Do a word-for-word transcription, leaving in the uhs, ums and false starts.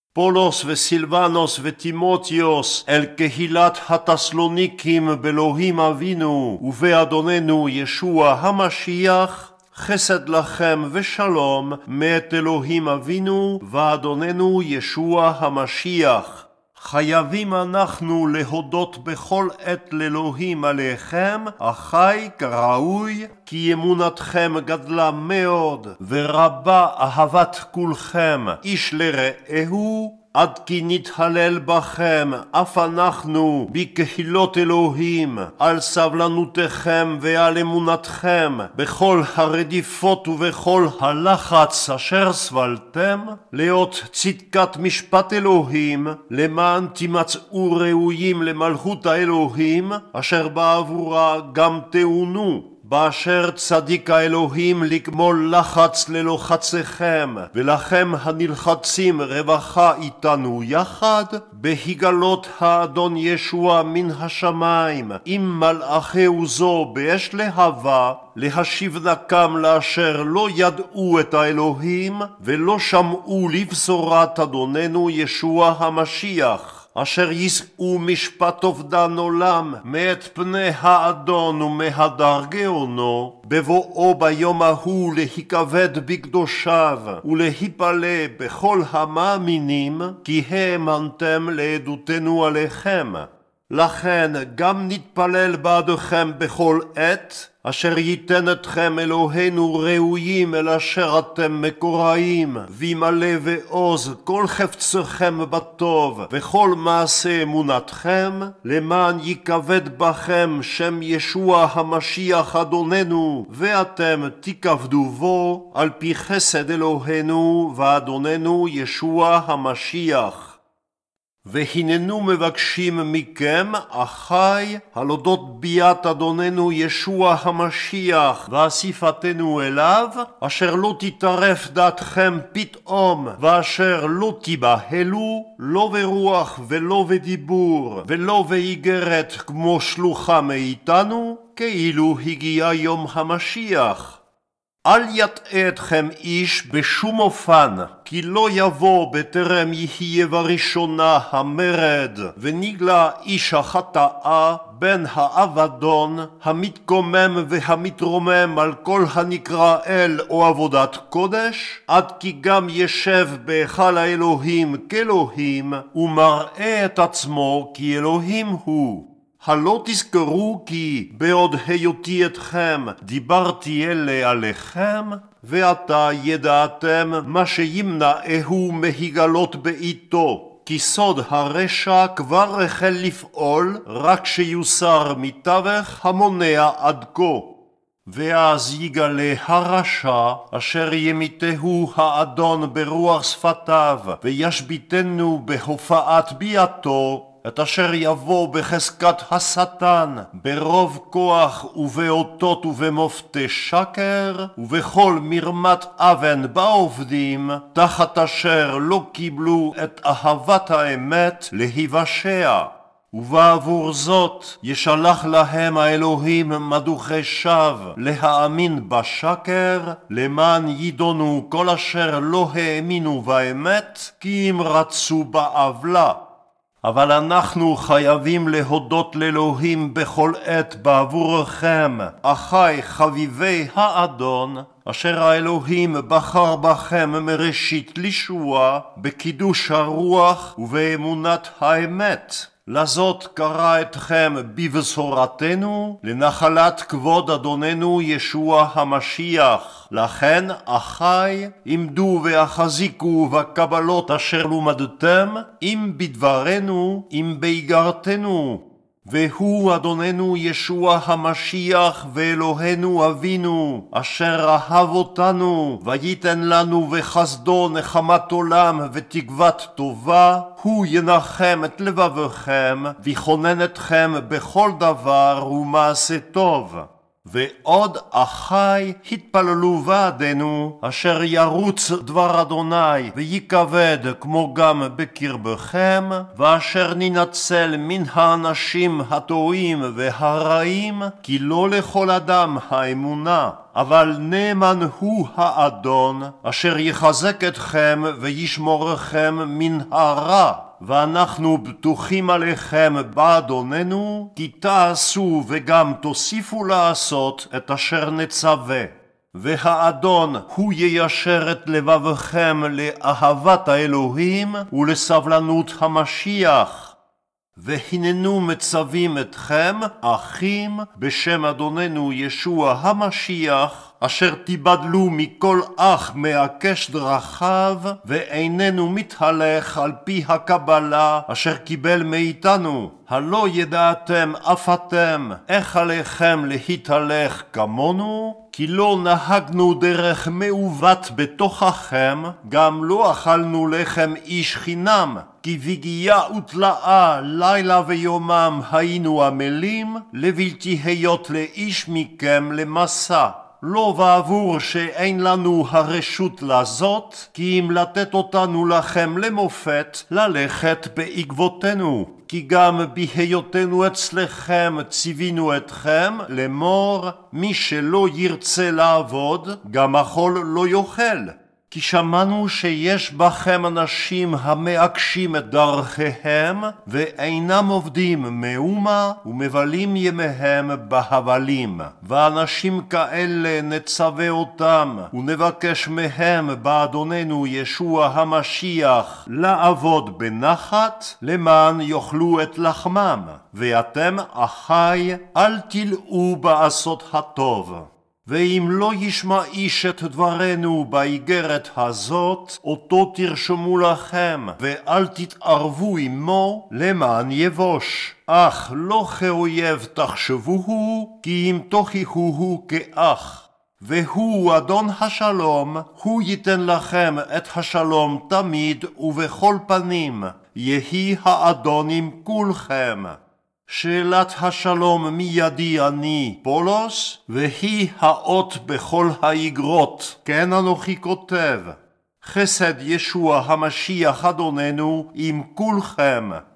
פולוס וסילבנוס וטימותיוס אל קהילת התסלוניקים באלוהים אבינו ובאדוננו ישוע המשיח, חסד לכם ושלום מאת אלוהים אבינו ואדוננו ישוע המשיח. חייבים אנחנו להודות בכל עת לאלוהים עליכם, אחי כראוי, כי אמונתכם גדלה מאוד, ורבה אהבת כולכם איש לרעהו, עד כי נתהלל בכם, אף אנחנו בקהילות אלוהים, על סבלנותכם ועל אמונתכם, בכל הרדיפות ובכל הלחץ אשר סבלתם, לאות צדקת משפט אלוהים, למען תימצאו ראויים למלכות האלוהים, אשר בעבורה גם תאונו. באשר צדיק האלוהים לגמול לחץ ללוחציכם, ולכם הנלחצים רווחה איתנו יחד, בהיגלות האדון ישוע מן השמיים, עם מלאכי עוזו באש להבה, להשיב נקם לאשר לא ידעו את האלוהים, ולא שמעו לבשורת אדוננו ישוע המשיח. אשר יישאו משפט אובדן עולם מאת פני האדון ומהדר גאונו, בבואו ביום ההוא להיכבד בקדושיו ולהיפלא בכל המאמינים, כי האמנתם לעדותנו עליכם. לכן גם נתפלל בעדכם בכל עת, אשר ייתן אתכם אלוהינו ראויים אל אשר אתם מקוראים, וימלא ועוז כל חפצכם בטוב וכל מעשה אמונתכם, למען יכבד בכם שם ישוע המשיח אדוננו, ואתם תכבדו בו על פי חסד אלוהינו ואדוננו ישוע המשיח. והננו מבקשים מכם, אחי, על אודות ביאת אדוננו ישוע המשיח ואסיפתנו אליו, אשר לא תטרף דעתכם פתאום, ואשר לא תיבהלו, לא ברוח ולא בדיבור, ולא באיגרת כמו שלוחה מאיתנו, כאילו הגיע יום המשיח. אל יטעה אתכם איש בשום אופן, כי לא יבוא בטרם יהיה בראשונה המרד, ונגלה איש החטאה בן האבדון, המתקומם והמתרומם על כל הנקרא אל או עבודת קודש, עד כי גם ישב בהיכל האלוהים כאלוהים, ומראה את עצמו כי אלוהים הוא. הלא תזכרו כי בעוד היותי אתכם דיברתי אלה עליכם, ועתה ידעתם מה שימנעהו מהיגלות בעיתו, כי סוד הרשע כבר החל לפעול, רק שיוסר מתווך המונע עד כה. ואז יגלה הרשע אשר ימיתהו האדון ברוח שפתיו, וישביתנו בהופעת ביאתו, את אשר יבוא בחזקת השטן, ברוב כוח ובאותות ובמופתי שקר, ובכל מרמת אבן בעובדים, תחת אשר לא קיבלו את אהבת האמת להיוושע. ובעבור זאת ישלח להם האלוהים מדוכי שווא להאמין בשקר, למען ידונו כל אשר לא האמינו באמת, כי אם רצו בעוולה. אבל אנחנו חייבים להודות לאלוהים בכל עת בעבורכם, אחי חביבי האדון, אשר האלוהים בחר בכם מראשית לישועה, בקידוש הרוח ובאמונת האמת. לזאת קרא אתכם בבשורתנו, לנחלת כבוד אדוננו ישוע המשיח. לכן, אחי, עמדו והחזיקו בקבלות אשר למדתם, אם בדברנו, אם באיגרתנו. והוא אדוננו ישוע המשיח ואלוהינו אבינו, אשר אהב אותנו, וייתן לנו בחסדו נחמת עולם ותקוות טובה, הוא ינחם את לבבכם, ויכונן אתכם בכל דבר ומעשה טוב. ועוד אחי התפללו בעדנו, אשר ירוץ דבר אדוני ויקבד כמו גם בקרבכם, ואשר ננצל מן האנשים הטועים והרעים, כי לא לכל אדם האמונה. אבל נאמן הוא האדון, אשר יחזק אתכם וישמורכם מן הרע. ואנחנו בטוחים עליכם באדוננו, כי תעשו וגם תוסיפו לעשות את אשר נצווה. והאדון הוא יישר את לבבכם לאהבת האלוהים ולסבלנות המשיח. והננו מצווים אתכם, אחים, בשם אדוננו ישוע המשיח, אשר תיבדלו מכל אח מעקש דרכיו, ואיננו מתהלך על פי הקבלה אשר קיבל מאיתנו. הלא ידעתם אף אתם איך עליכם להתהלך כמונו? כי לא נהגנו דרך מעוות בתוככם, גם לא אכלנו לחם איש חינם, כי בגייה ותלאה לילה ויומם היינו עמלים, לבלתי היות לאיש מכם למסע. לא בעבור שאין לנו הרשות לזאת, כי אם לתת אותנו לכם למופת, ללכת בעקבותינו. כי גם בהיותנו אצלכם ציווינו אתכם לאמור, מי שלא ירצה לעבוד, גם אכול לא יאכל. כי שמענו שיש בכם אנשים המעקשים את דרכיהם, ואינם עובדים מאומה, ומבלים ימיהם בהבלים. ואנשים כאלה נצווה אותם, ונבקש מהם באדוננו ישוע המשיח, לעבוד בנחת, למען יאכלו את לחמם. ואתם, אחי, אל תלאו בעשות הטוב. ואם לא ישמע איש את דברנו באיגרת הזאת, אותו תרשמו לכם, ואל תתערבו עמו למען יבוש. אך לא כאויב תחשבוהו, כי אם תוכיחוהו כאח. והוא אדון השלום, הוא ייתן לכם את השלום תמיד ובכל פנים. יהי האדון עם כולכם. שאלת השלום מידי אני פולוס, והיא האות בכל האיגרות, כן אנוכי כותב. חסד ישוע המשיח אדוננו עם כולכם.